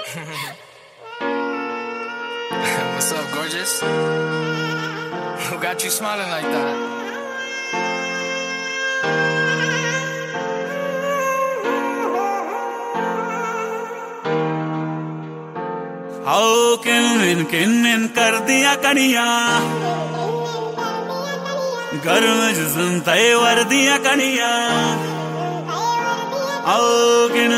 What's up, gorgeous? Who got you smiling like that? आओ किन किन कर दिया कड़िया गर्म जिस्म तय वर दिया कड़िया आओ किन